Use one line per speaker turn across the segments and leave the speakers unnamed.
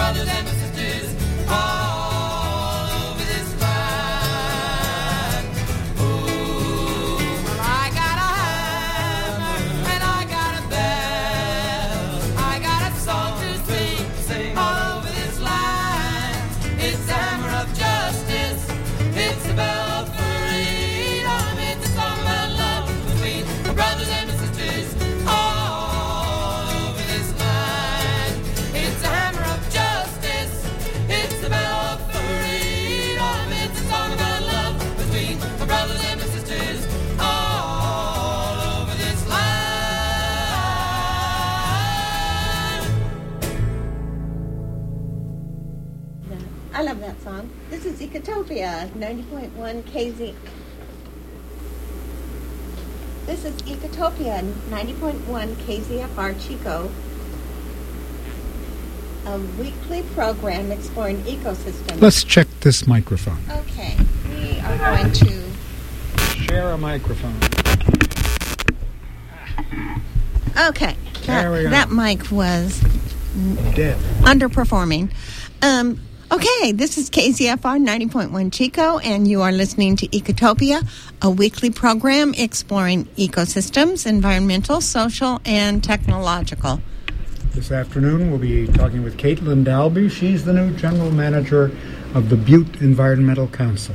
brothers and my sisters all over this land. Ooh, well, I got a hammer and I got a bell. I got a song to sing all over this land. It's the hammer of justice. It's the bell of freedom. It's a song about love between my brothers and my sisters all over this land. It's the hammer of justice. It's the bell of freedom. It's a song about love between my brothers and my sisters all over this land.
I love that song. This is Ecotopia, 90.1 KZ. This is Ecotopia, 90.1 KZFR Chico, a weekly program exploring ecosystems.
Let's check this microphone.
Okay, we are going to...
Share a microphone.
Okay,
There we go.
that mic was
Dead.
underperforming. Okay, this is KZFR 90.1 Chico, and you are listening to Ecotopia, a weekly program exploring ecosystems, environmental, social, and technological.
This afternoon, we'll be talking with Caitlin Dalby. She's the new general manager of the Butte Environmental Council.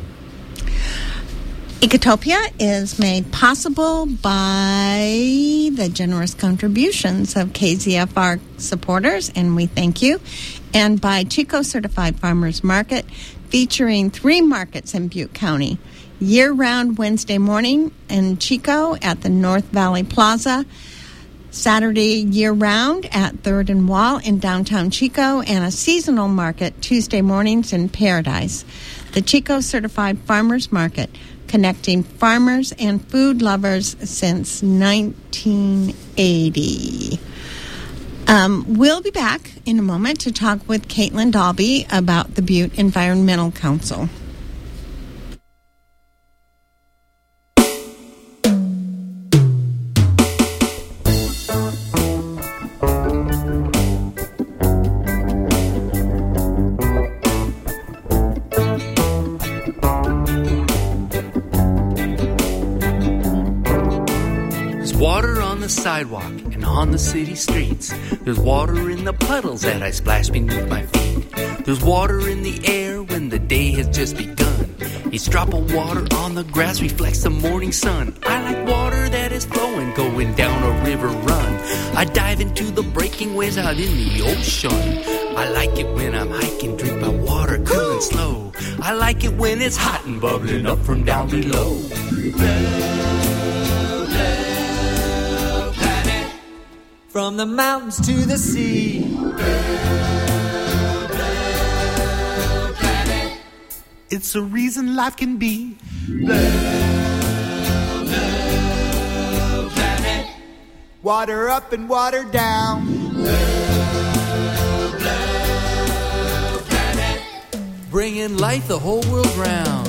Ecotopia is made possible by the generous contributions of KZFR supporters, and we thank you, and by Chico Certified Farmers Market, featuring 3 markets in Butte County. Year-round Wednesday morning in Chico at the North Valley Plaza, Saturday year-round at 3rd and Wall in downtown Chico, and a seasonal market Tuesday mornings in Paradise. The Chico Certified Farmers Market, connecting farmers and food lovers since 1980. We'll be back in a moment to talk with Caitlin Dalby about the Butte Environmental Council.
Water on the sidewalk and on the city streets. There's water in the puddles that I splash beneath my feet. There's water in the air when the day has just begun. Each drop of water on the grass reflects the morning sun. I like water that is flowing, going down a river run. I dive into the breaking waves out in the ocean. I like it when I'm hiking, drink my water cool and slow. I like it when it's hot and bubbling up from down below.
From the mountains to the sea, blue, blue planet.
It's a reason life can be
Blue, blue planet.
Water up and water down.
Blue, blue planet.
bringing light the whole world round.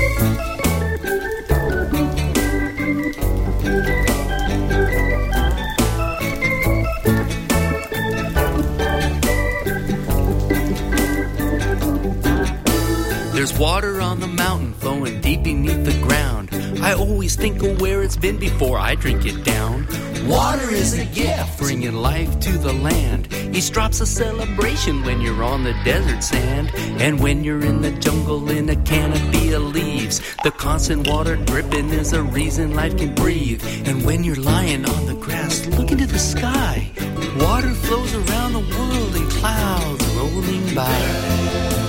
There's water on the mountain flowing deep beneath the ground. I always think of where it's been before I drink it down. Water is a gift, bringing life to the land. Each drop's a celebration when you're on the desert sand. And when you're in the jungle in a canopy of leaves, the constant water dripping is a reason life can breathe. And when you're lying on the grass, look into the sky. Water flows around the world in clouds rolling by.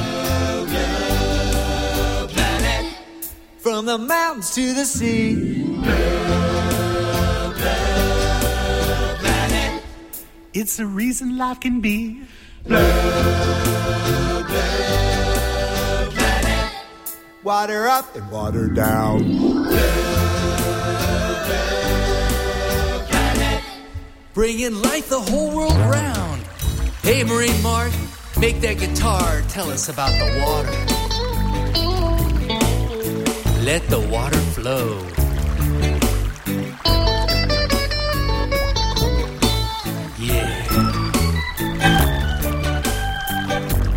From the mountains to the sea, blue, blue planet.
It's the reason life can be
blue, blue planet.
Water up and water down.
Blue, blue planet.
bringing light the whole world round. Hey, Marine Mark, make that guitar tell us about the water. Let the water flow. Yeah.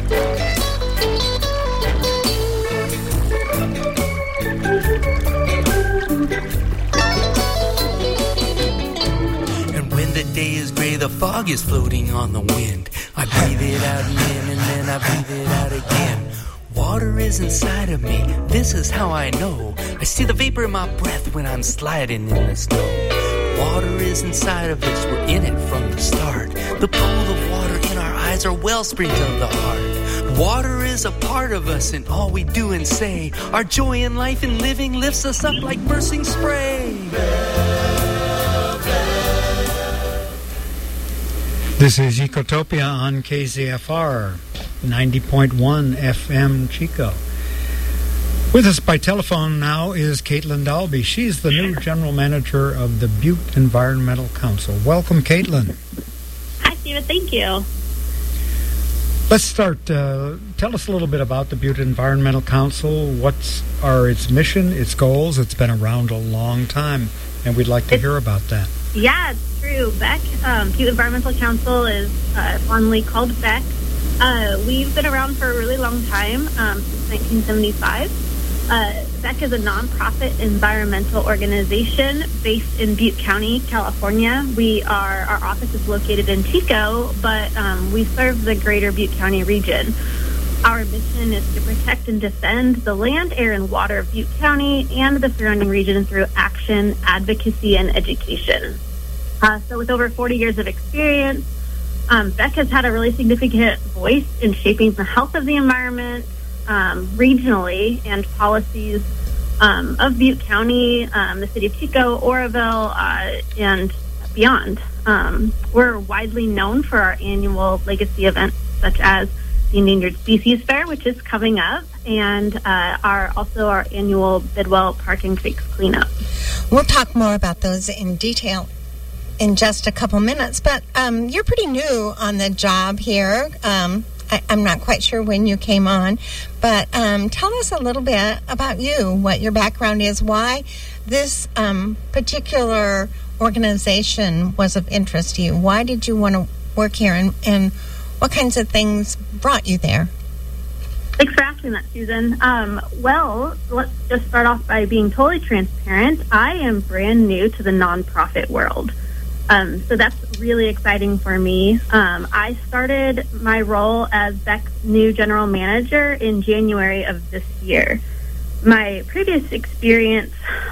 fog is floating on the wind. I breathe it out in and then I breathe it out again. Water is inside of me, this is how I know. I see the vapor in my breath when I'm sliding in the snow. Water is inside of us, we're in it from the start. The pool of water in our eyes are well springs of the heart. Water is a part of us in all we do and say. Our joy in life and living lifts us up like bursting spray.
This is Ecotopia on KZFR 90.1 FM Chico. With us by telephone now is Caitlin Dalby. She's the new general manager of the Butte Environmental Council. Welcome, Caitlin.
Hi, Stephen. Thank you.
Let's start. Tell us a little bit about the Butte Environmental Council. What are its mission, its goals? It's been around a long time, and we'd like to hear about that.
Yeah, it's true. BEC, Butte Environmental Council, is fondly called BEC. We've been around for a really long time, since 1975. BEC is a nonprofit environmental organization based in Butte County, California. Our office is located in Chico, but we serve the greater Butte County region. Our mission is to protect and defend the land, air, and water of Butte County and the surrounding region through action, advocacy, and education. So with over 40 years of experience, BEC has had a really significant voice in shaping the health of the environment regionally and policies of Butte County, the city of Chico, Oroville, and beyond. We're widely known for our annual legacy events such as the Endangered Species Fair, which is coming up, and our annual Bidwell Park and Creeks cleanup.
We'll talk more about those in detail in just a couple minutes, but you're pretty new on the job here. I'm not quite sure when you came on, but tell us a little bit about you, what your background is, why this particular organization was of interest to you. Why did you want to work here, and what kinds of things brought you there?
Thanks for asking that, Susan. Well, let's just start off by being totally transparent. I am brand new to the nonprofit world. So that's really exciting for me. I started my role as BEC's new general manager in January of this year. My previous experience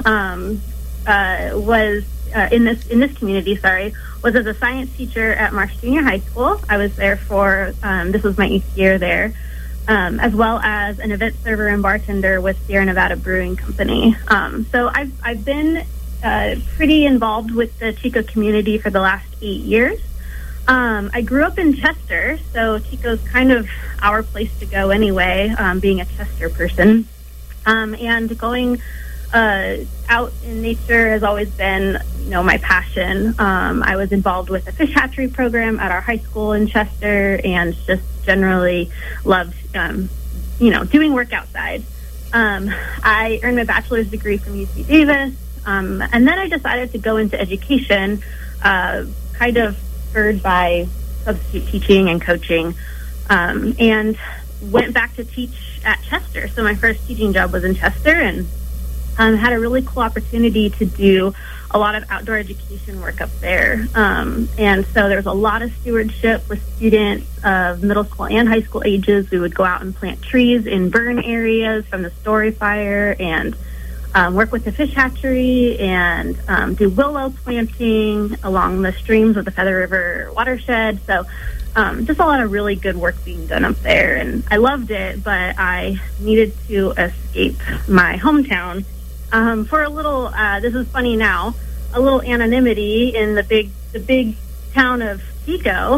was in this community. Was as a science teacher at Marsh Junior High School. I was there for this was my 8th year there, as well as an event server and bartender with Sierra Nevada Brewing Company. So I've been pretty involved with the Chico community for the last 8 years. I grew up in Chester, so Chico's kind of our place to go anyway, being a Chester person. And going out in nature has always been, my passion. I was involved with a fish hatchery program at our high school in Chester, and just generally loved, doing work outside. I earned my bachelor's degree from UC Davis. And then I decided to go into education, kind of spurred by substitute teaching and coaching, and went back to teach at Chester. So my first teaching job was in Chester, and had a really cool opportunity to do a lot of outdoor education work up there. And so there was a lot of stewardship with students of middle school and high school ages. We would go out and plant trees in burn areas from the Story Fire, and work with the fish hatchery, and do willow planting along the streams of the Feather River watershed. So just a lot of really good work being done up there, and I loved it, but I needed to escape my hometown for a little, this is funny now, a little anonymity in the big town of Chico.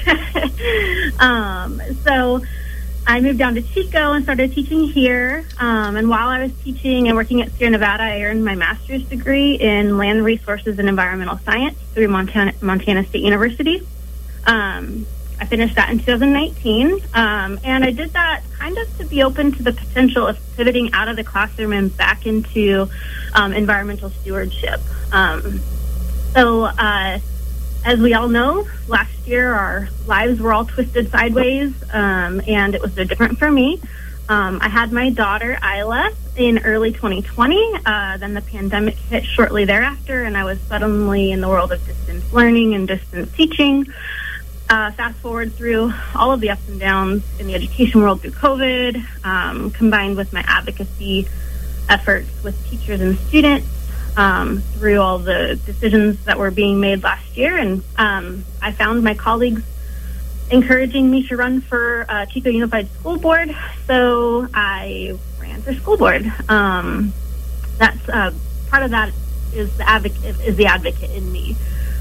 So I moved down to Chico and started teaching here. And while I was teaching and working at Sierra Nevada, I earned my master's degree in land resources and environmental science through Montana State University. I finished that in 2019. And I did that kind of to be open to the potential of pivoting out of the classroom and back into environmental stewardship. As we all know, last year our lives were all twisted sideways, and it was no different for me. I had my daughter, Isla, in early 2020. Then the pandemic hit shortly thereafter, and I was suddenly in the world of distance learning and distance teaching. fast forward through all of the ups and downs in the education world through COVID, combined with my advocacy efforts with teachers and students, through all the decisions that were being made last year. And I found my colleagues encouraging me to run for Chico Unified School Board, so I ran for school board. That's part of that is the advocate in me.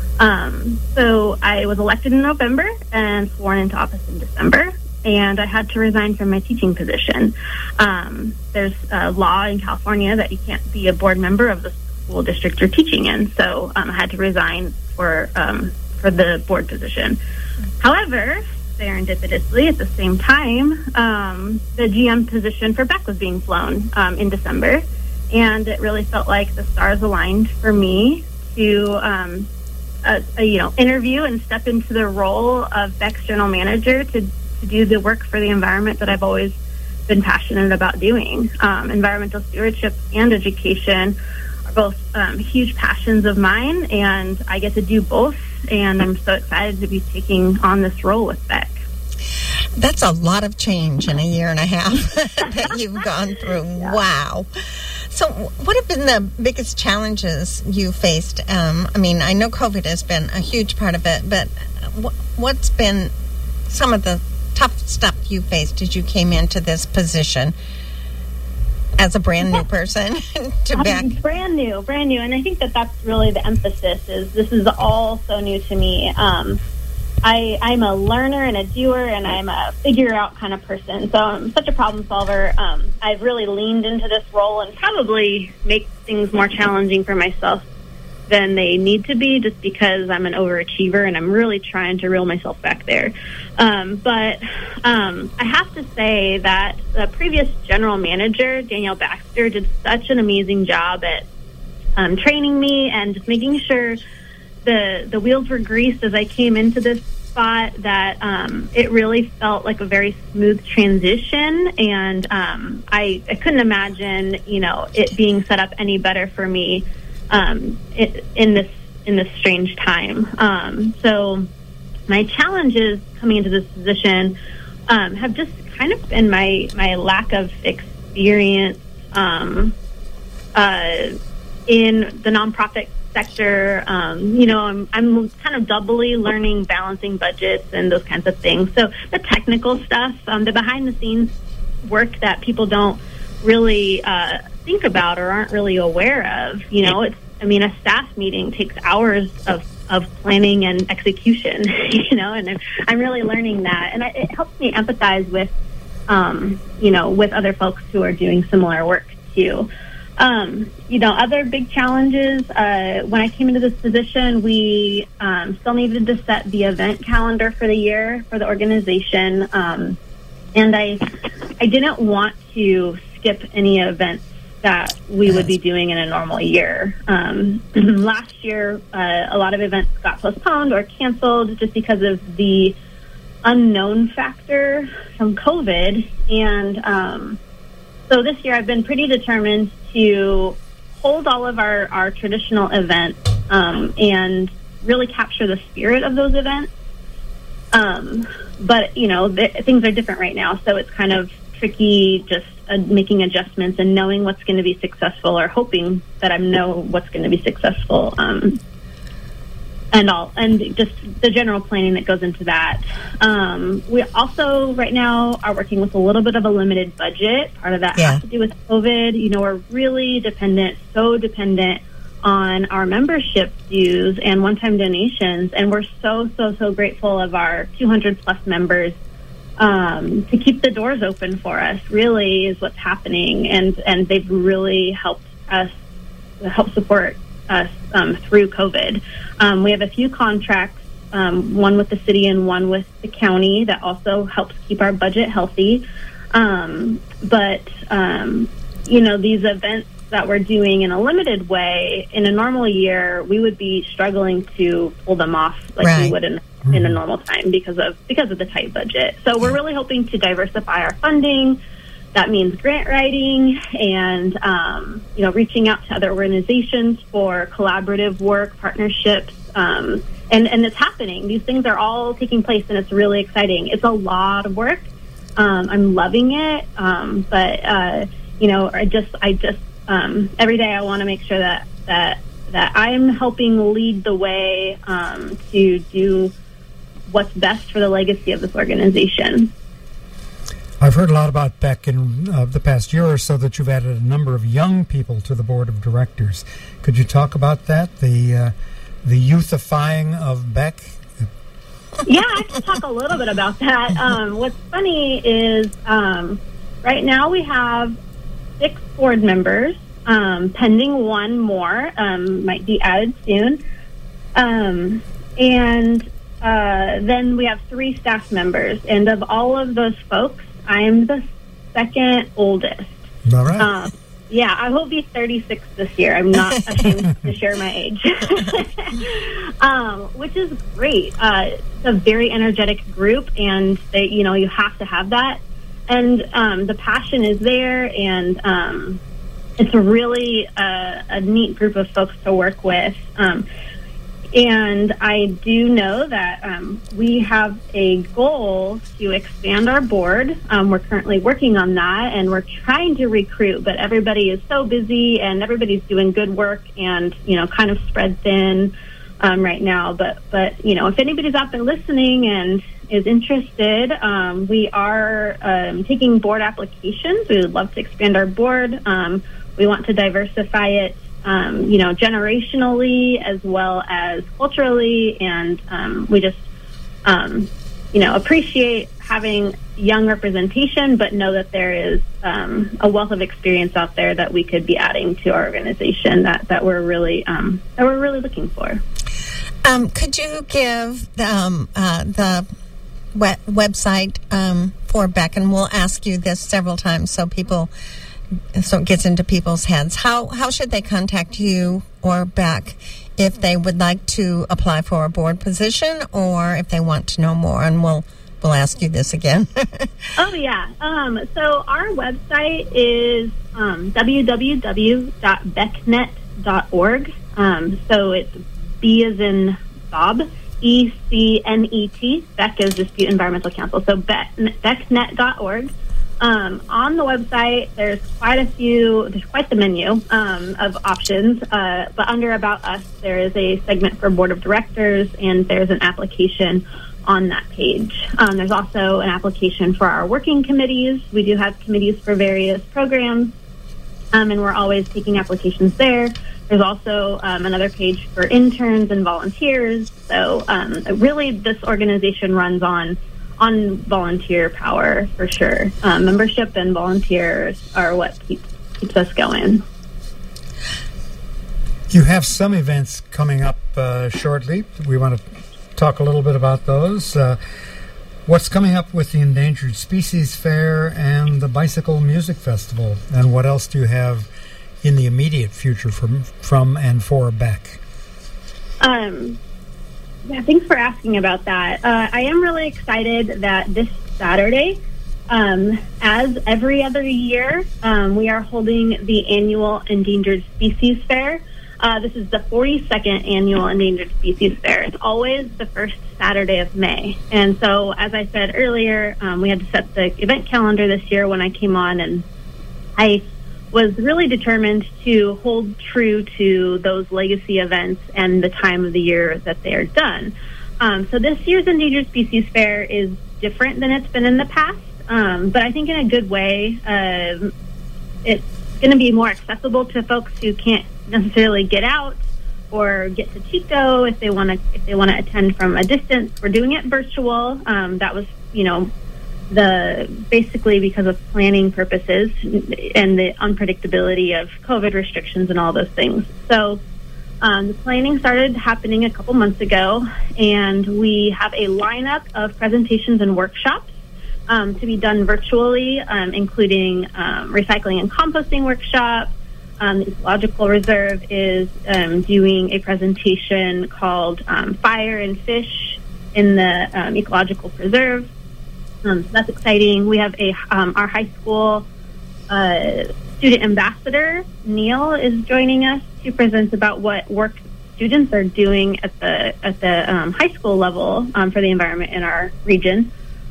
So I was elected in November and sworn into office in December, and I had to resign from my teaching position. There's a law in California that you can't be a board member of the school district you're teaching in, so I had to resign for the board position. However, serendipitously, at the same time, the GM position for Beck was being flown in December, and it really felt like the stars aligned for me to interview and step into the role of Beck's general manager to do the work for the environment that I've always been passionate about doing. Environmental stewardship and education are both huge passions of mine, and I get to do both, and I'm so excited to be taking on this role with Beck.
That's a lot of change in a year and a half that you've gone through. Yeah. Wow. So what have been the biggest challenges you faced? I know COVID has been a huge part of it, but what's been some of the tough stuff you faced as you came into this position as a brand new person to Beck?
Brand new. And I think that's really the emphasis is this is all so new to me. I'm a learner and a doer, and I'm a figure-out kind of person. So I'm such a problem solver. I've really leaned into this role and probably make things more challenging for myself than they need to be, just because I'm an overachiever and I'm really trying to reel myself back there. But I have to say that the previous general manager, Danielle Baxter, did such an amazing job at training me and just making sure the wheels were greased as I came into this spot, that it really felt like a very smooth transition, and I couldn't imagine it being set up any better for me in this strange time. So my challenges coming into this position have just kind of been my lack of experience in the nonprofit sector. I'm kind of doubly learning balancing budgets and those kinds of things. So the technical stuff, the behind the scenes work that people don't really think about or aren't really aware of. A staff meeting takes hours of planning and execution, and I'm really learning that. And it helps me empathize with, with other folks who are doing similar work too. Other big challenges, when I came into this position, we still needed to set the event calendar for the year for the organization. And I didn't want to skip any events that we would be doing in a normal year. Last year, a lot of events got postponed or canceled just because of the unknown factor from COVID. And so this year I've been pretty determined to hold all of our traditional events and really capture the spirit of those events. But things are different right now, so it's kind of tricky just making adjustments and knowing what's going to be successful, or hoping that I know what's going to be successful, and just the general planning that goes into that. We also right now are working with a little bit of a limited budget. Part of that has to do with COVID. We're really so dependent on our membership dues and one-time donations, and we're so grateful of our 200 plus members to keep the doors open for us. Really is what's happening, and they've really helped support us through COVID. We have a few contracts, one with the city and one with the county, that also helps keep our budget healthy. But these events that we're doing in a limited way, in a normal year, we would be struggling to pull them off we would in a normal time because of the tight budget. So we're really hoping to diversify our funding. That means grant writing and reaching out to other organizations for collaborative work, partnerships, and it's happening. These things are all taking place, and it's really exciting. It's a lot of work. I'm loving it, but I just every day I want to make sure that I'm helping lead the way to do what's best for the legacy of this organization.
I've heard a lot about Beck in the past year or so, that you've added a number of young people to the board of directors. Could you talk about that, the youthifying of Beck?
Yeah, I can talk a little bit about that. What's funny is right now we have 6 board members, pending one more, might be added soon. And then we have 3 staff members. And of all of those folks, I'm the second oldest.
All right.
Yeah, I will be 36 this year. I'm not ashamed to share my age, which is great. It's a very energetic group, and you have to have that. And the passion is there, and it's a really a neat group of folks to work with. And I do know that we have a goal to expand our board. We're currently working on that, and we're trying to recruit, but everybody is so busy, and everybody's doing good work and, kind of spread thin right now. But if anybody's out there listening and is interested, we are taking board applications. We would love to expand our board. We want to diversify it, generationally as well as culturally, and we just, appreciate having young representation, but know that there is a wealth of experience out there that we could be adding to our organization that we're really looking for.
Could you give the website for Beck, and we'll ask you this several times so it gets into people's heads. How should they contact you or Beck if they would like to apply for a board position, or if they want to know more? And we'll ask you this again.
Oh, yeah. So our website is www.becknet.org. So it's B as in Bob, ECNET. Beck is Dispute Environmental Council. So becknet.org. On the website, there's quite the menu of options, but under About Us, there is a segment for Board of Directors, and there's an application on that page. There's also an application for our working committees. We do have committees for various programs, and we're always taking applications there. There's also another page for interns and volunteers. So really, this organization runs on volunteer power, for sure. Membership and volunteers are what keeps us going.
You have some events coming up shortly. We want to talk a little bit about those. What's coming up with the Endangered Species Fair and the Bicycle Music Festival? And what else do you have in the immediate future from and for Beck?
Yeah, thanks for asking about that. I am really excited that this Saturday, as every other year, we are holding the annual Endangered Species Fair. This is the 42nd annual Endangered Species Fair. It's always the first Saturday of May. And so, as I said earlier, we had to set the event calendar this year when I came on, and I was really determined to hold true to those legacy events and the time of the year that they are done. So this year's Endangered Species Fair is different than it's been in the past, but I think in a good way. It's going to be more accessible to folks who can't necessarily get out or get to Chico if they want to attend from a distance. We're doing it virtual. That was, basically because of planning purposes and the unpredictability of COVID restrictions and all those things. So the planning started happening a couple months ago, and we have a lineup of presentations and workshops to be done virtually, including recycling and composting workshop. The Ecological Reserve is doing a presentation called Fire and Fish in the Ecological Preserve. So that's exciting. We have our high school student ambassador, Neil, is joining us to present about what work students are doing at the high school level for the environment in our region.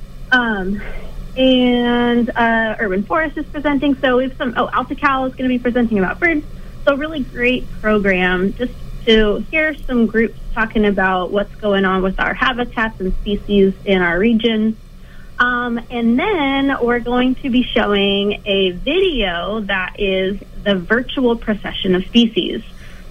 And Urban Forest is presenting. So we have AltaCal is going to be presenting about birds. So really great program just to hear some groups talking about what's going on with our habitats and species in our region. And then we're going to be showing a video that is the virtual procession of species.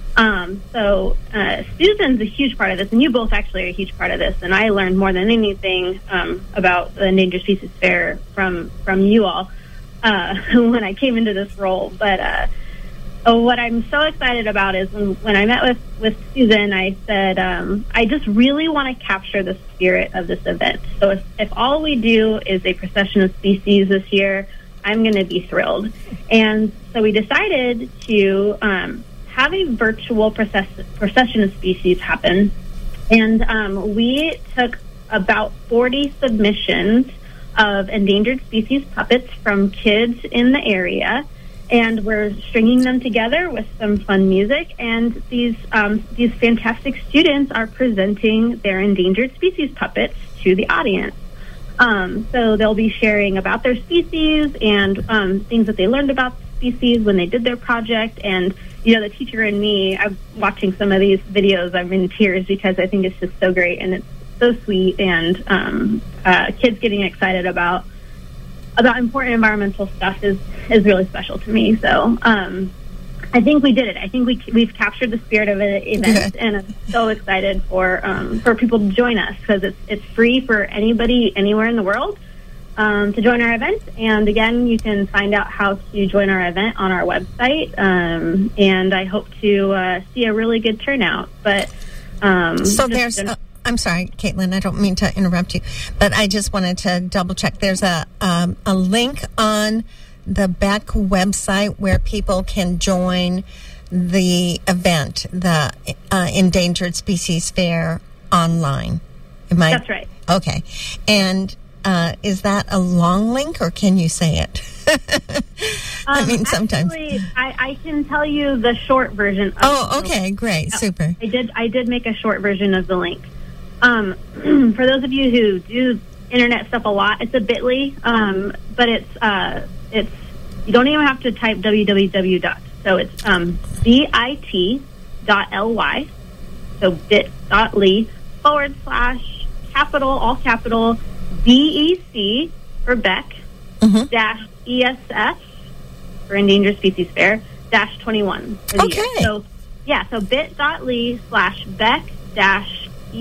So Susan's a huge part of this, and you both actually are a huge part of this. And I learned more than anything about the Endangered Species Fair from you all when I came into this role. But what I'm so excited about is when I met with Susan, I said, I just really want to capture the spirit of this event. So if all we do is a procession of species this year, I'm going to be thrilled. And so we decided to have a virtual procession of species happen. And we took about 40 submissions of endangered species puppets from kids in the area. And we're stringing them together with some fun music, and these fantastic students are presenting their endangered species puppets to the audience. So they'll be sharing about their species and things that they learned about the species when they did their project. And the teacher and me, I'm watching some of these videos, I'm in tears because I think it's just so great and it's so sweet. And kids getting excited about important environmental stuff is really special to me. So I think we did it. I think we've captured the spirit of the event, and I'm so excited for people to join us because it's free for anybody anywhere in the world to join our event. And again, you can find out how to join our event on our website. And I hope to see a really good turnout. But
so there's. I'm sorry, Caitlin, I don't mean to interrupt you, but I just wanted to double check. There's a link on the BEC website where people can join the event, the Endangered Species Fair online.
That's right.
Okay. And is that a long link, or can you say it? I mean, sometimes.
Actually, I can tell you the short version.
Okay, great, super.
I did make a short version of the link. For those of you who do internet stuff a lot, it's a bit.ly, but it's you don't even have to type www. So it's bit.ly, so bit.ly / all capital BEC for BEC dash ESF for Endangered Species Fair dash 21.
Okay.
So bit.ly / BEC dash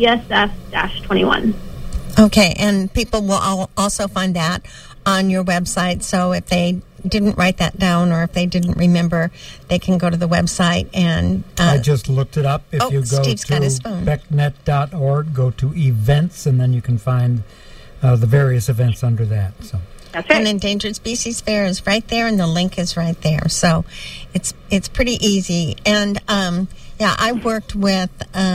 ESF-21.
Okay, and people will also find that on your website. So if they didn't write that down or if they didn't remember, they can go to the website and...
I just looked it up. If you go
Steve's
to
got his phone.
becnet.org, go to events, and then you can find the various events under that. So.
That's right.
And Endangered Species Fair is right there, and the link is right there. So it's pretty easy. And, I worked with...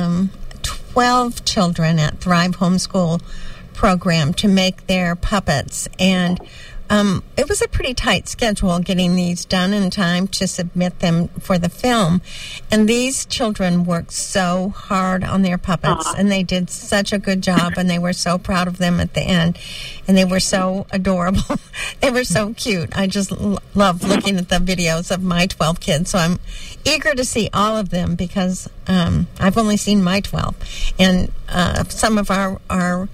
12 children at Thrive Homeschool program to make their puppets, and it was a pretty tight schedule getting these done in time to submit them for the film. And these children worked so hard on their puppets, and they did such a good job, and they were so proud of them at the end, and they were so adorable. They were so cute. I just love looking at the videos of my 12 kids, so I'm eager to see all of them because I've only seen my 12. And some of our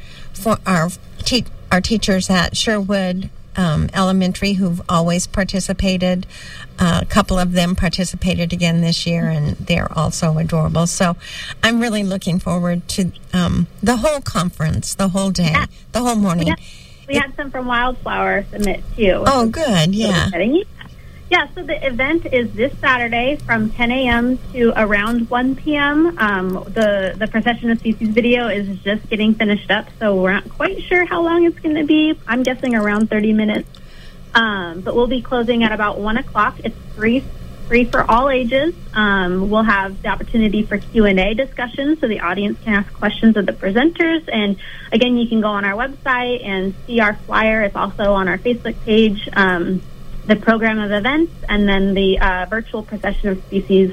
teachers at Sherwood Elementary who've always participated, a couple of them participated again this year, and they're also adorable. So I'm really looking forward to the whole conference, the whole day, the whole morning.
We had some from Wildflower submit too.
Oh, good, yeah.
Yeah, so the event is this Saturday from 10 a.m. to around 1 p.m. The Procession of Species video is just getting finished up, so we're not quite sure how long it's going to be. I'm guessing around 30 minutes. But we'll be closing at about 1 o'clock. It's free for all ages. We'll have the opportunity for Q&A discussions, so the audience can ask questions of the presenters. And again, you can go on our website and see our flyer. It's also on our Facebook page. The program of events, and then the virtual procession of species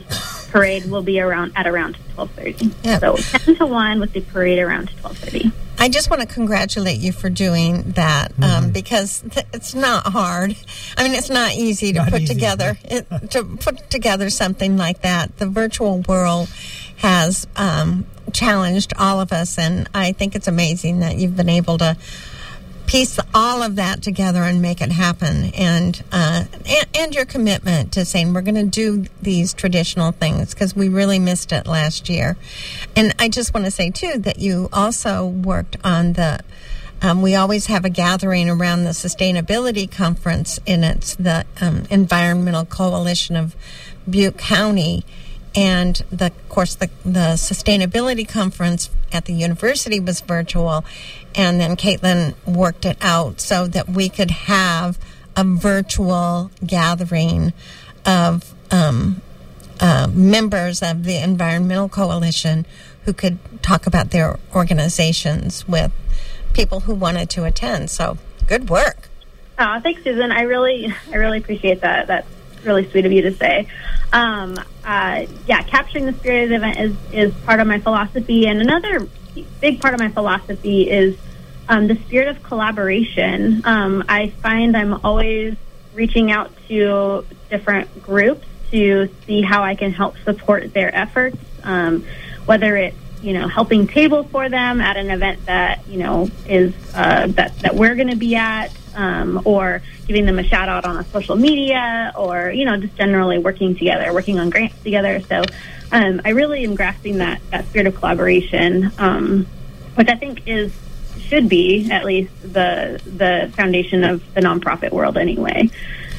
parade will be around 12:30.
Yeah.
So 10 to 1 with the parade around 12:30.
I just want to congratulate you for doing that because it's not hard. I mean, it's not easy to put together something like that. The virtual world has challenged all of us, and I think it's amazing that you've been able to piece all of that together and make it happen, and your commitment to saying we're going to do these traditional things because we really missed it last year. And I just want to say too that you also worked on the we always have a gathering around the sustainability conference, and it's the Environmental Coalition of Butte County. And of course, the sustainability conference at the university was virtual, and then Caitlin worked it out so that we could have a virtual gathering of members of the Environmental Coalition who could talk about their organizations with people who wanted to attend. So, good work.
Oh, thanks, Susan. I really appreciate that. That's really sweet of you to say. Capturing the spirit of the event is part of my philosophy, and another big part of my philosophy is the spirit of collaboration. I find I'm always reaching out to different groups to see how I can help support their efforts, whether it's helping table for them at an event that is that we're going to be at, or giving them a shout out on social media, or just generally working on grants together. So I really am grasping that spirit of collaboration, which I think should be at least the foundation of the nonprofit world anyway.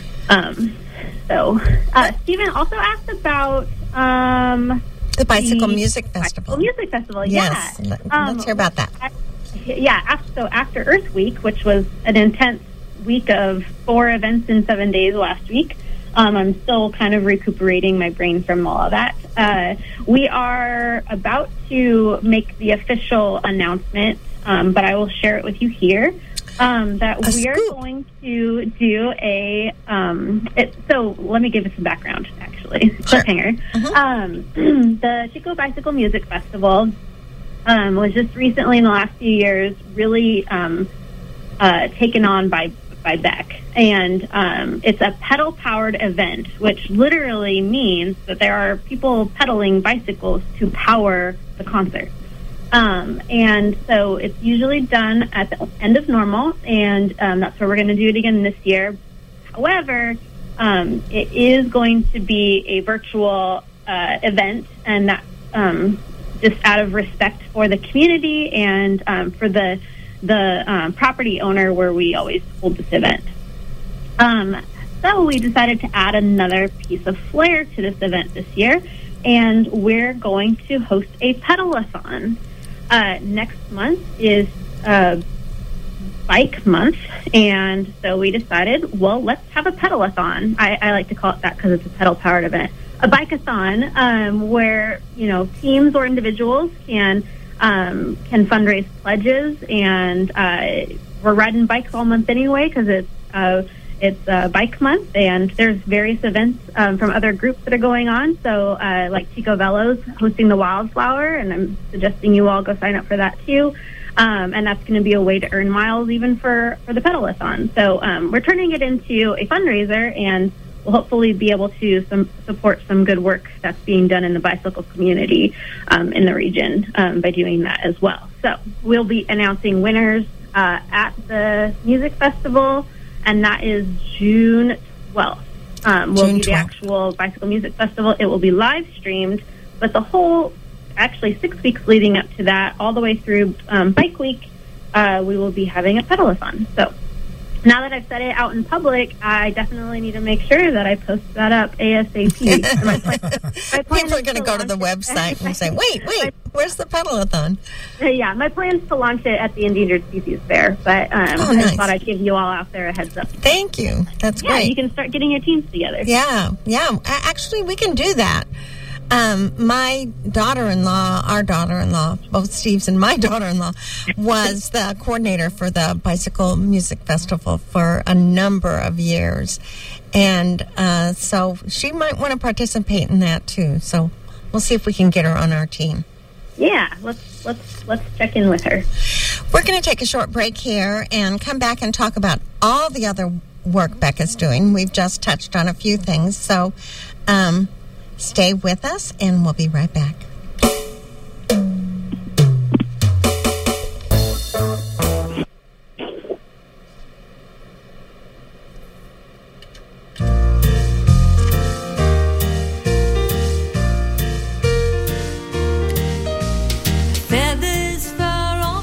Stephen also asked about
the Bicycle Music Festival.
Music Festival,
yes.
Yeah.
Let's hear about that.
So after Earth Week, which was an intense week of 4 events in 7 days last week, I'm still kind of recuperating my brain from all of that. We are about to make the official announcement, but I will share it with you here, that we are going to do so let me give you some background, actually.
Sure.
Cliffhanger. The Chico Bicycle Music Festival was just recently, in the last few years, really taken on by Beck. And it's a pedal-powered event, which literally means that there are people pedaling bicycles to power the concert. And so it's usually done at the end of normal, and that's where we're going to do it again this year. However, it is going to be a virtual event, and that just out of respect for the community and for the property owner where we always hold this event. So we decided to add another piece of flair to this event this year, and we're going to host a pedal-a-thon. Next month is Bike Month, and so we decided, well, let's have a pedal-a-thon. I like to call it that because it's a pedal-powered event. A bike-a-thon, where teams or individuals can fundraise pledges, and we're riding bikes all month anyway because it's Bike Month, and there's various events from other groups that are going on. So like Chico Velo's hosting the Wildflower, and I'm suggesting you all go sign up for that too. And that's going to be a way to earn miles even for the pedal-a-thon. So we're turning it into a fundraiser, and we'll hopefully be able to support some good work that's being done in the bicycle community in the region by doing that as well. So we'll be announcing winners at the music festival, and that is June 12th. Will be the actual Bicycle Music Festival. It will be live streamed, but the whole, actually 6 weeks leading up to that, all the way through Bike Week, we will be having a pedal-a-thon. So now that I've said it out in public, I definitely need to make sure that I post that up ASAP. my plan
People are going to go to the website and say, wait, where's the pedal-a-thon?
Yeah, my plan is to launch it at the Endangered Species Fair, but I just thought I'd give you all out there a heads up.
Thank you. That's great.
Yeah, you can start getting your teams together.
Yeah. Actually, we can do that. My daughter-in-law, our daughter-in-law, both Steve's and my daughter-in-law, was the coordinator for the Bicycle Music Festival for a number of years. And so she might want to participate in that too. So we'll see if we can get her on our team.
Yeah, let's check in with her.
We're going to take a short break here and come back and talk about all the other work Becca's doing. We've just touched on a few things. So stay with us, and we'll be right back.
Feathers, fur, or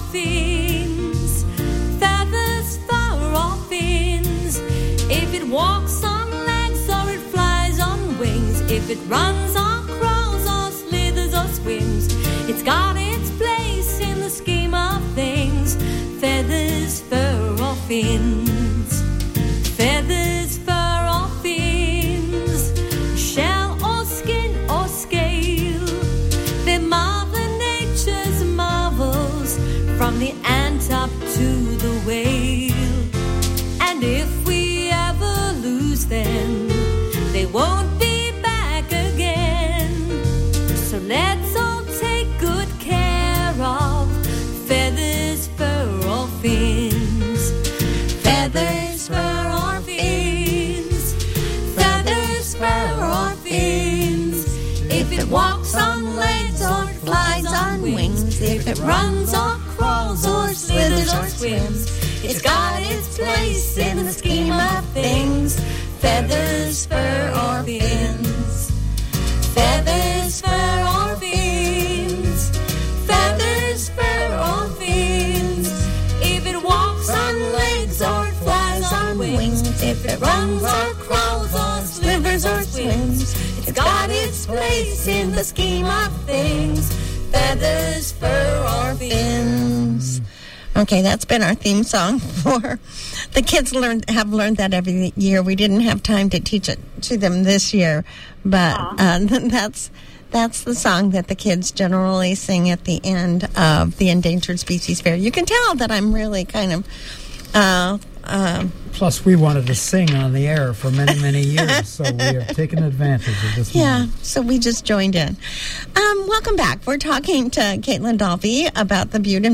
fins. Feathers, fur, or fins. If it walks on legs or it flies on wings, if it runs or crawls or slithers or swims, it's got its place in the scheme of things. Feathers, fur, or fins. Feathers, fur, or fins. Shell or skin or scale. They're Mother Nature's marvels, from the ant up to the whale. And if we ever lose them, they won't be back again. So let's all take good care of feathers, fur, or fins. Feathers, fur, or fins. Feathers, fur, or fins. If it walks on legs or it flies on wings, if it runs or crawls or slithers or swims, it's got its place in the scheme of things. Feathers, fur, or fins. Feathers, fur, or fins. Feathers, fur, or fins. If it walks on legs or it flies on wings, if it runs or crawls or slithers or swims, it's got its place in the scheme of things. Feathers, fur, or fins.
Okay, that's been our theme song for the kids. Have learned that every year. We didn't have time to teach it to them this year, but that's the song that the kids generally sing at the end of the Endangered Species Fair. You can tell that I'm really kind of.
Plus, we wanted to sing on the air for many, many years, so we have taken advantage of this moment.
So we just joined in. Welcome back. We're talking to Caitlin Dalby about the Butte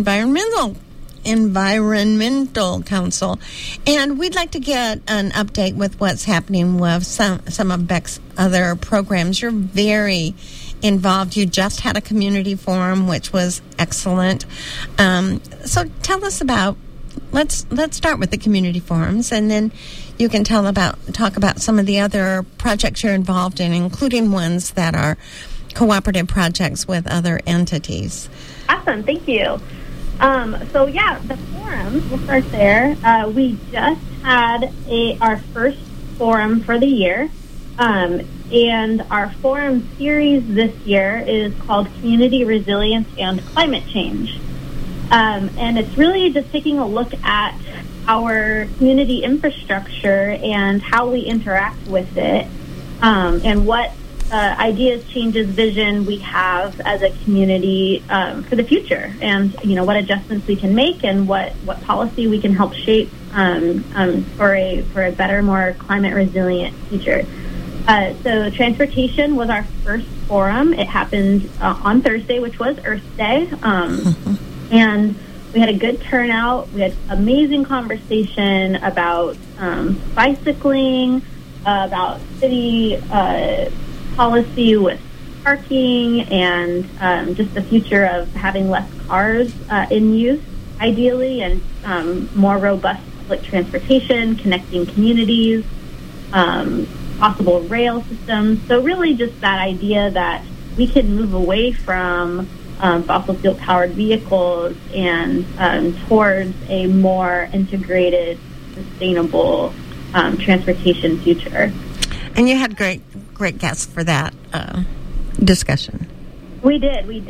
Environmental Council, and we'd like to get an update with what's happening with some of Beck's other programs. You're very involved. You just had a community forum, which was excellent. So tell us about. Let's start with the community forums, and then you can talk about some of the other projects you're involved in, including ones that are cooperative projects with other entities.
Awesome, thank you. The forums, we'll start there. We just had our first forum for the year, and our forum series this year is called Community Resilience and Climate Change. And it's really just taking a look at our community infrastructure and how we interact with it, and what ideas, changes, vision we have as a community for the future, and what adjustments we can make, and what policy we can help shape for a better, more climate resilient future. So transportation was our first forum. It happened on Thursday, which was Earth Day. And we had a good turnout. We had amazing conversation about bicycling, about city policy with parking, and just the future of having less cars in use, ideally, and more robust public transportation, connecting communities, possible rail systems. So really just that idea that we can move away from fossil fuel powered vehicles and towards a more integrated, sustainable transportation future.
And you had great guests for that discussion.
We did. We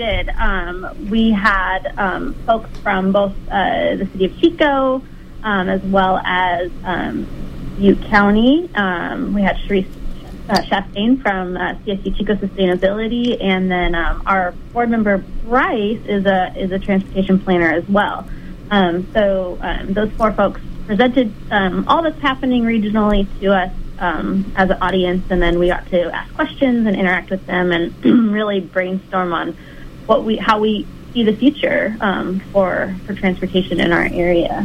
had folks from both the city of Chico as well as Butte County. We had Sharice Chastain from CSC Chico Sustainability, and then our board member Bryce is a transportation planner as well. So those four folks presented all that's happening regionally to us as an audience, and then we got to ask questions and interact with them and really brainstorm on how we see the future for transportation in our area.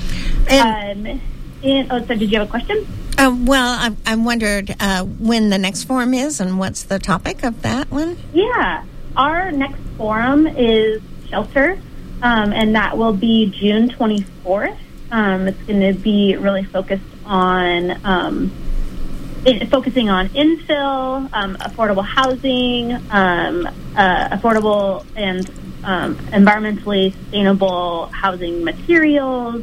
So did you have a question?
Well, I wondered when the next forum is and what's the topic of that one?
Yeah, our next forum is shelter, and that will be June 24th. It's going to be really focused on focusing on infill, affordable housing, affordable and environmentally sustainable housing materials,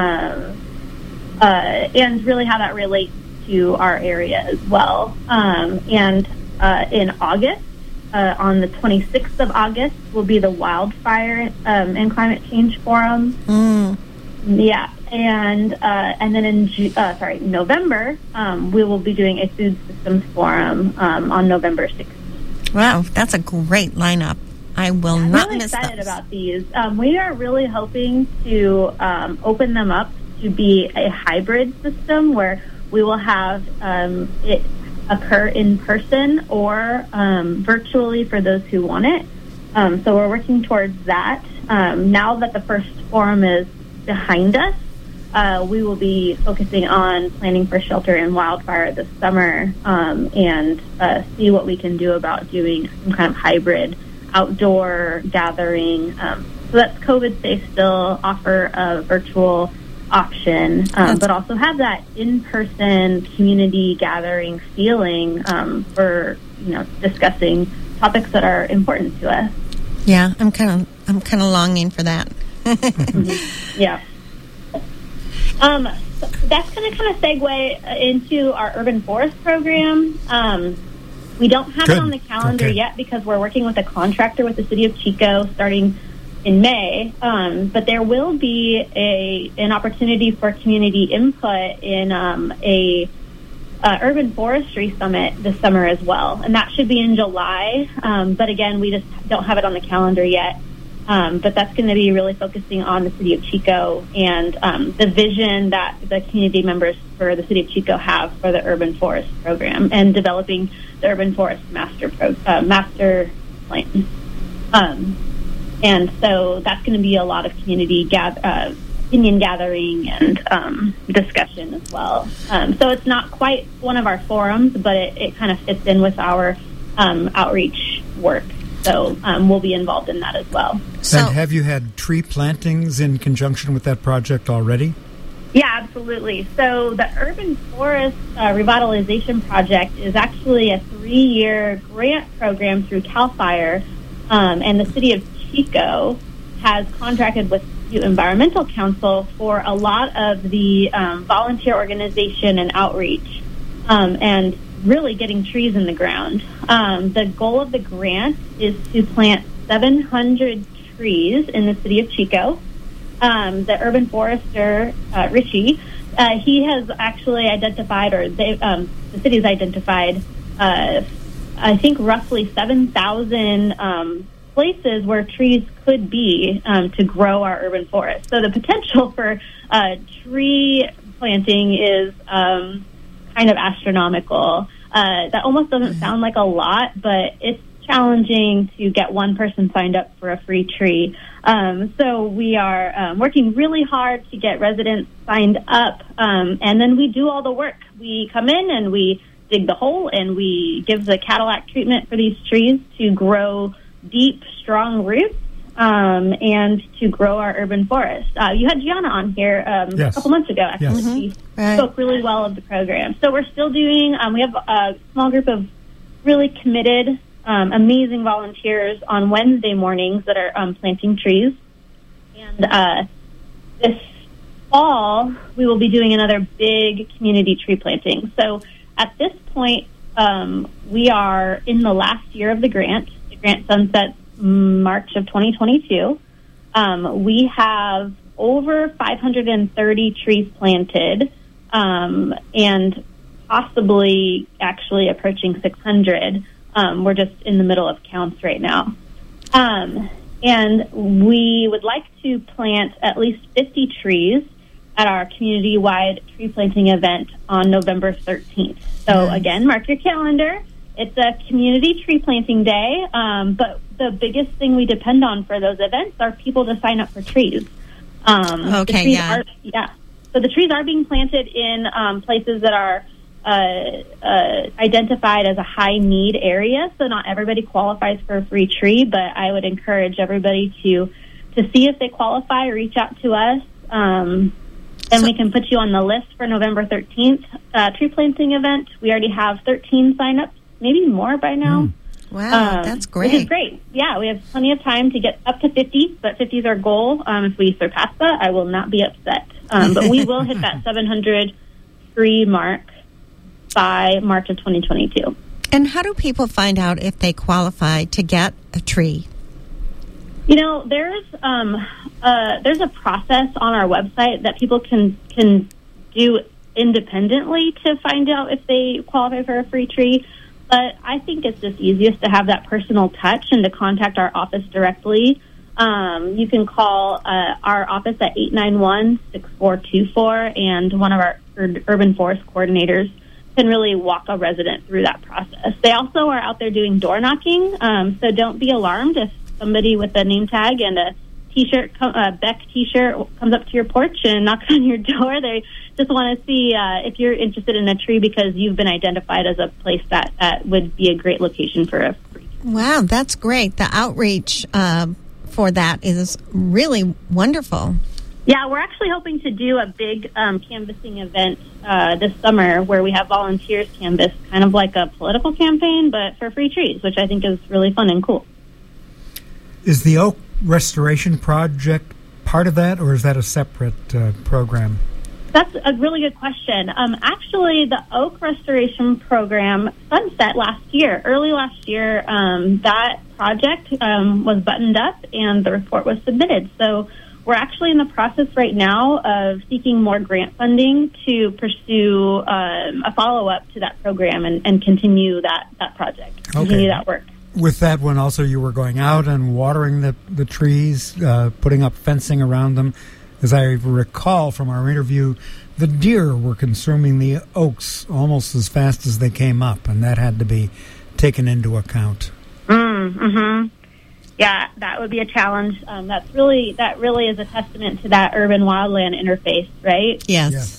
and really how that relates to our area as well. And in August, on the 26th of August, will be the Wildfire and Climate Change Forum. Yeah, and then in November, we will be doing a Food Systems Forum on November 6th.
Wow, that's a great lineup. I will not
really
miss
excited
those.
about these. We are really hoping to open them up to be a hybrid system where we will have it occur in person or virtually for those who want it. So we're working towards that. Now that the first forum is behind us, we will be focusing on planning for shelter and wildfire this summer and see what we can do about doing some kind of hybrid outdoor gathering. So that's COVID safe still, offer a virtual option, but also have that in-person community gathering feeling for discussing topics that are important to us.
Yeah, I'm kind of longing for that.
Yeah. So that's going to kind of segue into our urban forest program. We don't have it on the calendar yet because we're working with a contractor with the city of Chico starting in May, but there will be an opportunity for community input in a urban forestry summit this summer as well, and that should be in July. But again, we just don't have it on the calendar yet. But that's going to be really focusing on the city of Chico and the vision that the community members for the city of Chico have for the urban forest program and developing the urban forest master plan. And so that's going to be a lot of community opinion gathering and discussion as well. So it's not quite one of our forums, but it kind of fits in with our outreach work. So we'll be involved in that as well.
And have you had tree plantings in conjunction with that project already?
Yeah, absolutely. So the Urban Forest Revitalization Project is actually a 3-year grant program through CAL FIRE, and the city of Chico has contracted with the Environmental Council for a lot of the volunteer organization and outreach, and really getting trees in the ground. The goal of the grant is to plant 700 trees in the city of Chico. The urban forester, Richie, he has actually identified, or the city has identified, I think roughly 7,000 places where trees could be to grow our urban forest. So the potential for tree planting is kind of astronomical. That almost doesn't sound like a lot, but it's challenging to get one person signed up for a free tree. So we are working really hard to get residents signed up, and then we do all the work. We come in and we dig the hole and we give the Cadillac treatment for these trees to grow deep, strong roots and to grow our urban forest. You had Gianna on here a couple months ago. Actually, she spoke really well of the program. So we're still doing. We have a small group of really committed, amazing volunteers on Wednesday mornings that are planting trees. And this fall, we will be doing another big community tree planting. So at this point, we are in the last year of the grant. The grant sunsets March of 2022. We have over 530 trees planted, and possibly actually approaching 600. We're just in the middle of counts right now. And we would like to plant at least 50 trees at our community-wide tree planting event on November 13th. So again, mark your calendar. It's a community tree planting day, but the biggest thing we depend on for those events are people to sign up for trees. So the trees are being planted in places that are identified as a high need area, so not everybody qualifies for a free tree, but I would encourage everybody to see if they qualify, reach out to us, and we can put you on the list for November 13th tree planting event. We already have 13 signups, maybe more by now.
Wow, that's great.
Which is great. Yeah, we have plenty of time to get up to 50, but 50 is our goal. If we surpass that, I will not be upset. But we will hit that 700 tree mark by March of 2022.
And how do people find out if they qualify to get a tree?
You know, there's a process on our website that people can do independently to find out if they qualify for a free tree. But I think it's just easiest to have that personal touch and to contact our office directly. You can call our office at 891-6424, and one of our urban forest coordinators can really walk a resident through that process. They also are out there doing door knocking, so don't be alarmed if somebody with a name tag and a T-shirt, Beck T-shirt, comes up to your porch and knocks on your door. They just want to see if you're interested in a tree because you've been identified as a place that would be a great location for a free tree.
Wow, that's great. The outreach for that is really wonderful.
Yeah, we're actually hoping to do a big canvassing event this summer where we have volunteers canvass, kind of like a political campaign, but for free trees, which I think is really fun and cool.
Is the Oak Restoration Project part of that, or is that a separate program?
That's a really good question. Actually, the Oak Restoration Program sunset early last year. That project was buttoned up and the report was submitted. So we're actually in the process right now of seeking more grant funding to pursue a follow-up to that program and continue that project, continue that work.
With that one also, you were going out and watering the trees, putting up fencing around them. As I recall from our interview, the deer were consuming the oaks almost as fast as they came up, and that had to be taken into account.
Yeah, that would be a challenge. That really is a testament to that urban-wildland interface, right?
Yes.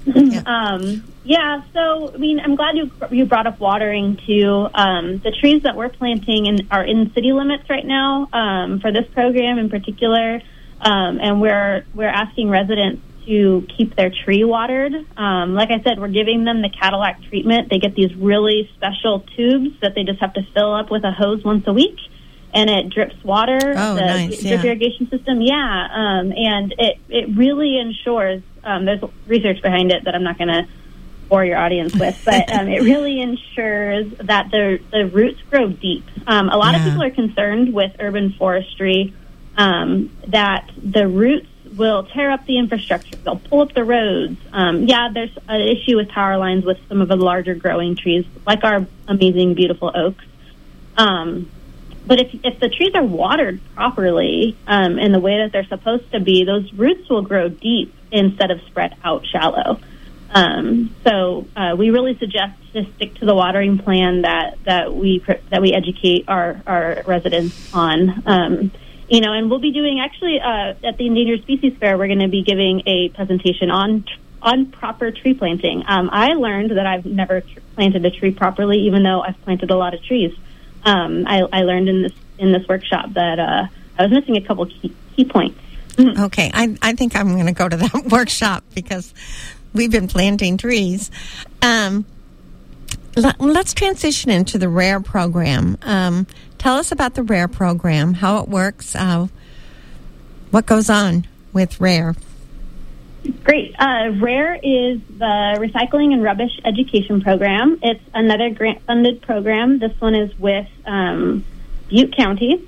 So, I mean, I'm glad you brought up watering, too. The trees that we're planting are in city limits right now for this program in particular, and we're asking residents to keep their tree watered. Like I said, we're giving them the Cadillac treatment. They get these really special tubes that they just have to fill up with a hose once a week, and it drips water.
Nice.
Drip irrigation system, and it really ensures, there's research behind it that I'm not going to bore your audience with, but it really ensures that the roots grow deep. A lot of people are concerned with urban forestry that the roots will tear up the infrastructure. They'll pull up the roads. There's an issue with power lines with some of the larger growing trees, like our amazing, beautiful oaks. But if the trees are watered properly in the way that they're supposed to be, those roots will grow deep instead of spread out shallow. So we really suggest to stick to the watering plan that we educate our residents on. And we'll be doing actually at the Endangered Species Fair, we're going to be giving a presentation on proper tree planting. I learned that I've never planted a tree properly, even though I've planted a lot of trees. I learned in this workshop that I was missing a couple key points.
Okay, I think I'm going to go to that workshop because we've been planting trees. Let's transition into the RARE program. Tell us about the RARE program, how it works, what goes on with RARE.
Great. RARE is the Recycling and Rubbish Education Program. It's another grant-funded program. This one is with Butte County.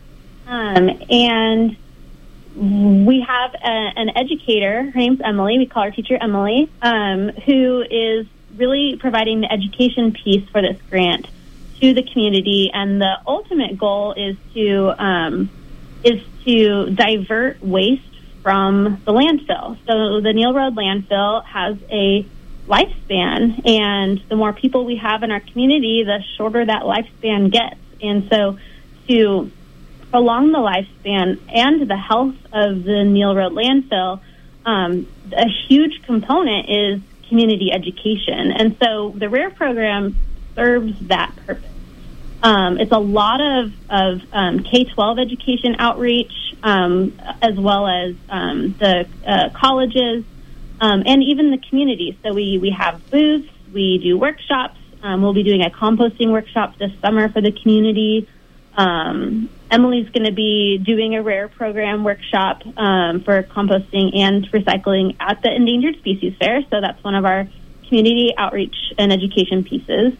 And we have an educator. Her name's Emily. We call her Teacher Emily, who is really providing the education piece for this grant to the community, and the ultimate goal is to divert waste from the landfill. So the Neal Road landfill has a lifespan, and the more people we have in our community, the shorter that lifespan gets. And so to prolong the lifespan and the health of the Neal Road landfill, a huge component is community education. And so the RARE program serves that purpose. It's a lot of K-12 education outreach, as well as the colleges, and even the community. So we have booths, we do workshops. We'll be doing a composting workshop this summer for the community. Emily's going to be doing a RARE program workshop for composting and recycling at the Endangered Species Fair. So that's one of our community outreach and education pieces.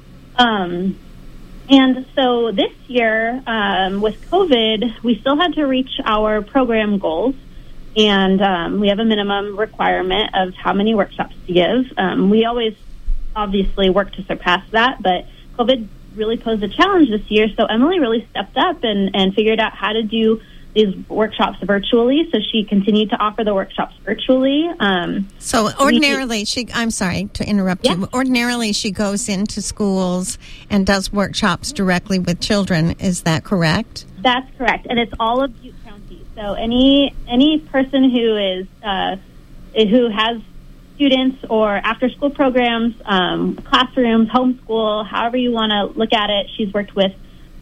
And so this year, with COVID, we still had to reach our program goals, and we have a minimum requirement of how many workshops to give. We always obviously work to surpass that, but COVID really posed a challenge this year, so Emily really stepped up and figured out how to do these workshops virtually, so she continued to offer the workshops virtually.
So ordinarily, I'm sorry to interrupt you. Ordinarily, she goes into schools and does workshops directly with children. Is that correct?
That's correct, and it's all of Butte County. So any person who is who has students or after-school programs, classrooms, homeschool, however you want to look at it, she's worked with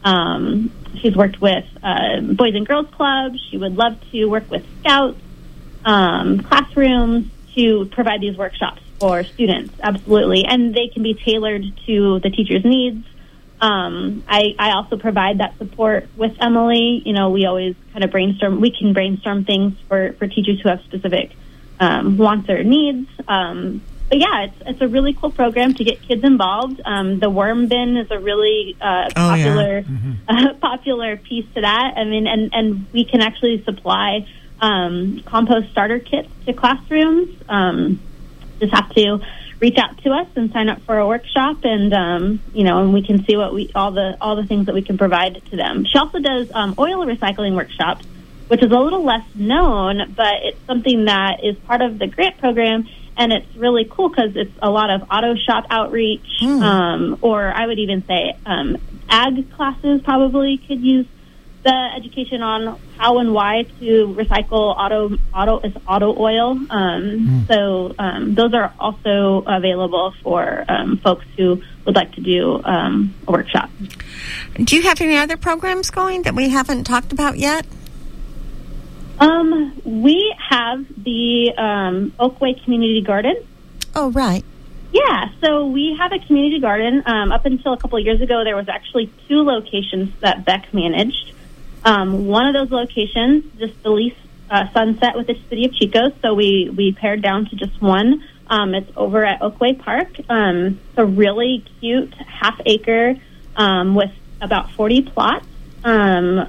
Boys and Girls Clubs. She would love to work with Scouts, classrooms to provide these workshops for students. Absolutely. And they can be tailored to the teacher's needs. I also provide that support with Emily. You know, we always kind of brainstorm. We can brainstorm things for teachers who have specific wants or needs. But yeah, it's a really cool program to get kids involved. The worm bin is a really popular piece to that. I mean, and we can actually supply compost starter kits to classrooms. Just have to reach out to us and sign up for a workshop, and and we can see what all the things that we can provide to them. She also does oil recycling workshops, which is a little less known, but it's something that is part of the grant program. And it's really cool because it's a lot of auto shop outreach, or I would even say ag classes probably could use the education on how and why to recycle auto oil. So those are also available for folks who would like to do a workshop.
Do you have any other programs going that we haven't talked about yet?
We have the Oakway Community Garden.
Oh, right.
Yeah, so we have a community garden. Up until a couple of years ago, there was actually 2 locations that Beck managed. One of those locations, just the lease sunset with the city of Chico, so we pared down to just one. It's over at Oakway Park. It's a really cute half-acre with about 40 plots, and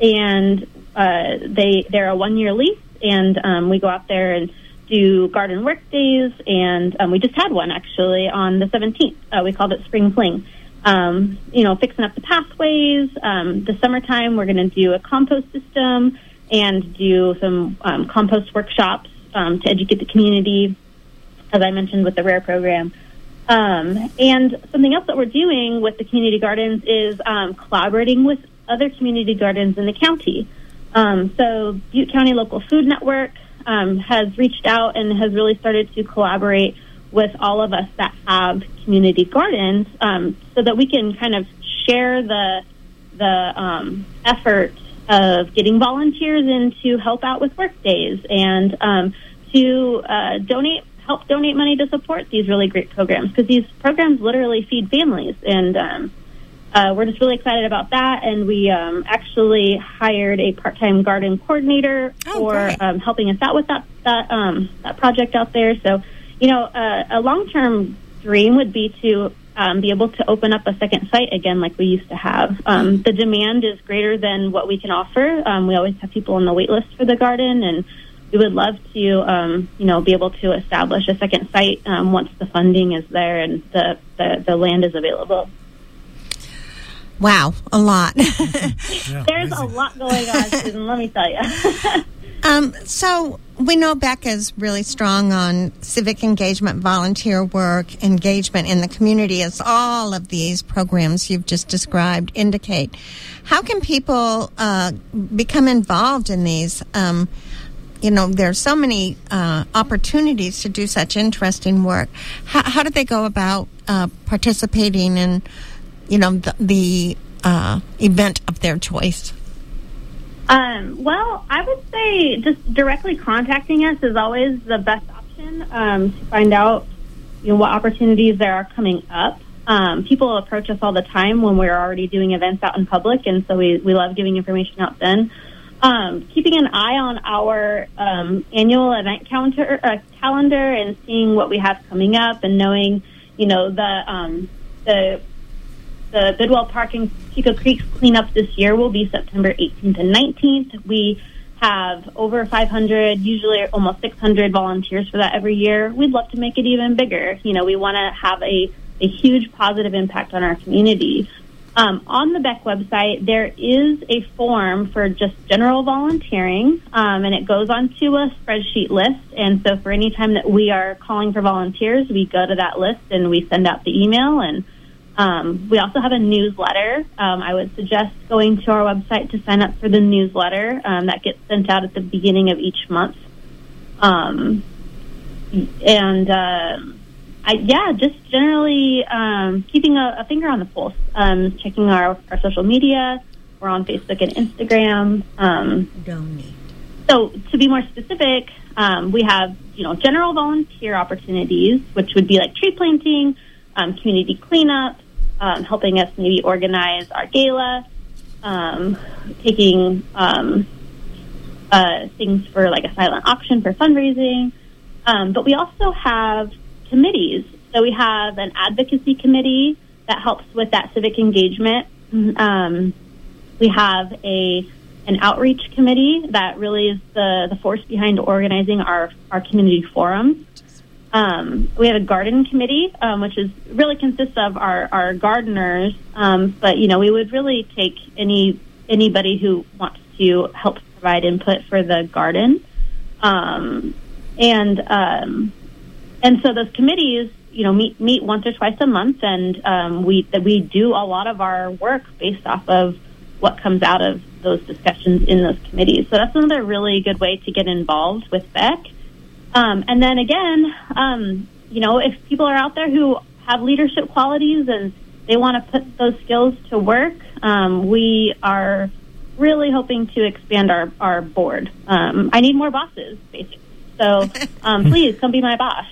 they're a 1-year lease, and we go out there and do garden work days, and we just had one actually on the 17th. We called it Spring Fling. Fixing up the pathways. The summertime, we're going to do a compost system and do some compost workshops to educate the community, as I mentioned with the RARE program. And something else that we're doing with the community gardens is collaborating with other community gardens in the county. So Butte County Local Food Network has reached out and has really started to collaborate with all of us that have community gardens, so that we can kind of share the effort of getting volunteers in to help out with work days and to help donate money to support these really great programs, because these programs literally feed families, and we're just really excited about that. And we actually hired a part-time garden coordinator for helping us out with that project out there. So, a long-term dream would be to be able to open up a second site again like we used to have. The demand is greater than what we can offer. We always have people on the wait list for the garden, and we would love to, be able to establish a second site once the funding is there and the land is available.
Wow, a lot.
Yeah,
There's
amazing.
a lot going on, Susan, let me tell you.
So we know Beck is really strong on civic engagement, volunteer work, engagement in the community, as all of these programs you've just described indicate. How can people become involved in these? There's so many opportunities to do such interesting work. How do they go about participating in, the event of their choice?
Well, I would say just directly contacting us is always the best option to find out, what opportunities there are coming up. People approach us all the time when we're already doing events out in public, and so we love giving information out then. Keeping an eye on our annual event calendar and seeing what we have coming up, and knowing, the Bidwell Park and Chico Creek cleanup this year will be September 18th and 19th. We have over 500, usually almost 600 volunteers for that every year. We'd love to make it even bigger. We want to have a huge positive impact on our community. On the Beck website, there is a form for just general volunteering, and it goes onto a spreadsheet list. And so for any time that we are calling for volunteers, we go to that list and we send out the email. And we also have a newsletter. I would suggest going to our website to sign up for the newsletter that gets sent out at the beginning of each month. Just generally keeping a finger on the pulse, checking our social media. We're on Facebook and Instagram.
Donate.
So to be more specific, we have, general volunteer opportunities, which would be like tree planting, community cleanup, helping us maybe organize our gala, taking things for like a silent auction for fundraising. But we also have committees. So we have an advocacy committee that helps with that civic engagement. We have an outreach committee that really is the force behind organizing our community forums. We have a garden committee, which is really consists of our gardeners. But we would really take anybody who wants to help provide input for the garden. And so those committees, meet once or twice a month, and we do a lot of our work based off of what comes out of those discussions in those committees. So that's another really good way to get involved with Beck. And then again, if people are out there who have leadership qualities and they want to put those skills to work, we are really hoping to expand our board. I need more bosses, basically. So please come be my boss.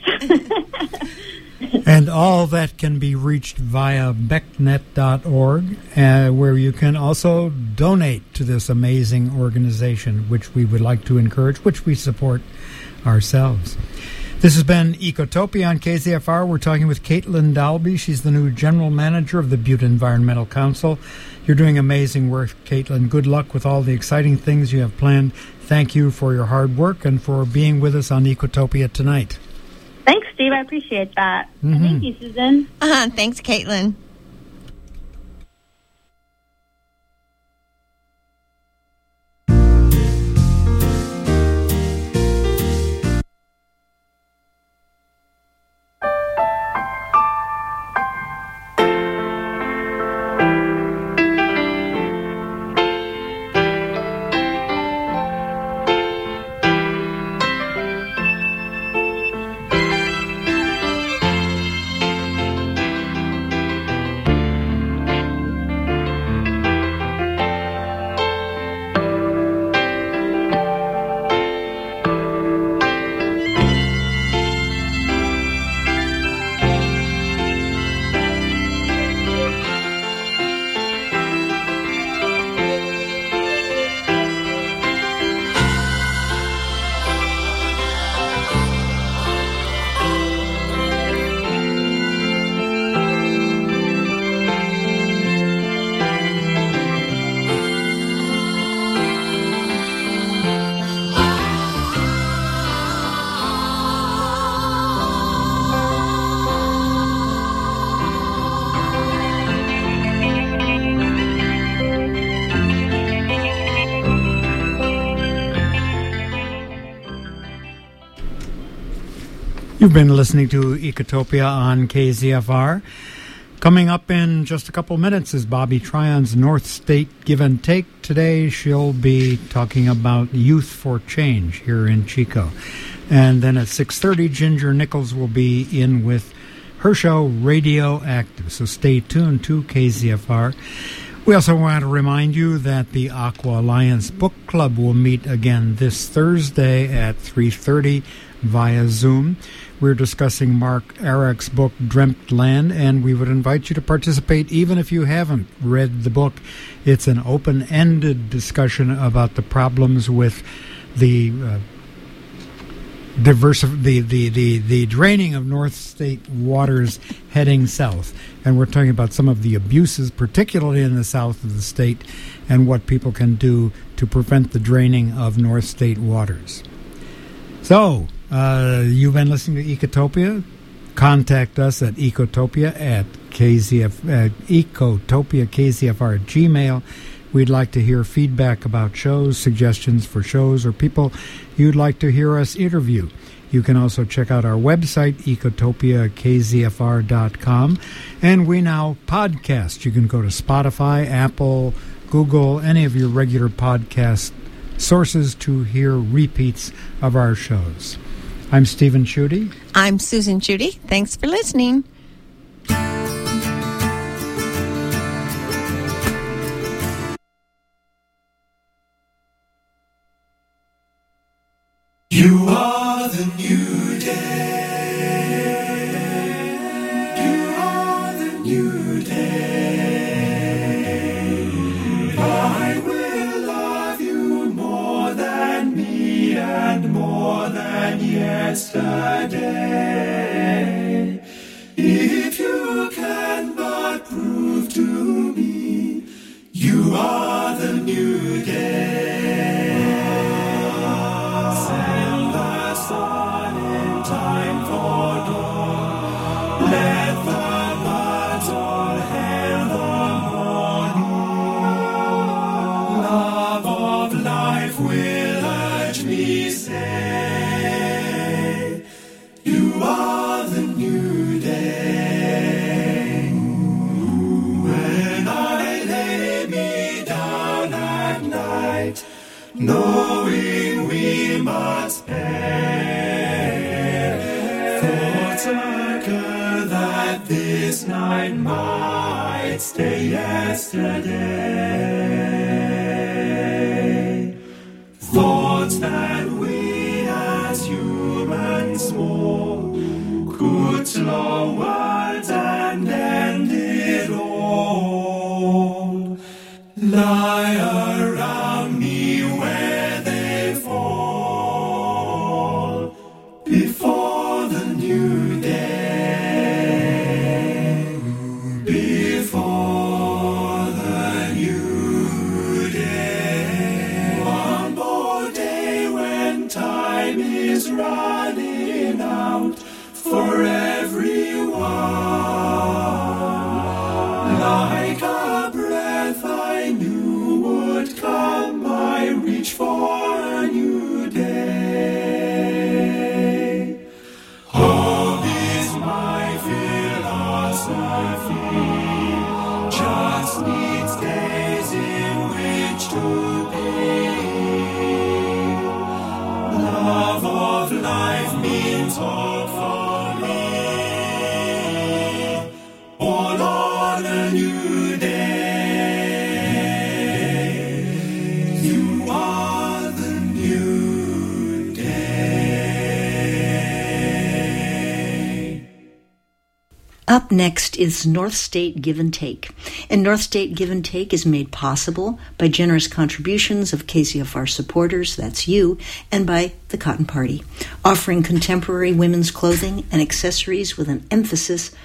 And all that can be reached via becknet.org, where you can also donate to this amazing organization, which we would like to encourage, which we support ourselves. This has been Ecotopia on KZFR. We're talking with Caitlin Dalby. She's the new general manager of the Butte Environmental Council. You're doing amazing work, Caitlin. Good luck with all the exciting things you have planned. Thank you for your hard work and for being with us on Ecotopia tonight.
Thanks, Steve. I appreciate that. And thank you, Susan.
Thanks, Caitlin.
You've been listening to Ecotopia on KZFR. Coming up in just a couple minutes is Bobby Tryon's North State Give and Take. Today she'll be talking about Youth for Change here in Chico. And then at 6:30, Ginger Nichols will be in with her show Radioactive. So stay tuned to KZFR. We also want to remind you that the Aqua Alliance Book Club will meet again this Thursday at 3:30 via Zoom. We're discussing Mark Arak's book, Dreamt Land, and we would invite you to participate even if you haven't read the book. It's an open-ended discussion about the problems with the the draining of North State waters heading south. And we're talking about some of the abuses, particularly in the south of the state, and what people can do to prevent the draining of North State waters. So, you've been listening to Ecotopia. Contact us at ecotopia at ecotopia@gmail.com. We'd like to hear feedback about shows, suggestions for shows, or people you'd like to hear us interview. You can also check out our website, ecotopiakzfr.com. And we now podcast. You can go to Spotify, Apple, Google, any of your regular podcast sources to hear repeats of our shows. I'm Stephen Schutte.
I'm Susan Schutte. Thanks for listening.
You are the new day. You are the new day. I will love you more than me and more than yesterday. If you cannot prove to me, you are the new day. Send the sun in time for dawn. Let the birds all hail the morning. Love of life will urge me say, you are the new day. When I lay me down at night, knowing we must perish, thoughts occur that this night might stay yesterday. Thoughts that we as humans small could slow words and end it all. Lie around me where they fall before the new day. Before the new day. One more day when time is running out for everyone. Like a breath I knew would come, I reach for a new day. Hope is my philosophy, just needs days in which to be. Love of life means hope for me. All on a new day. You are the new day.
Up next is North State Give and Take. And North State Give and Take is made possible by generous contributions of KZFR supporters, that's you, and by the Cotton Party, offering contemporary women's clothing and accessories with an emphasis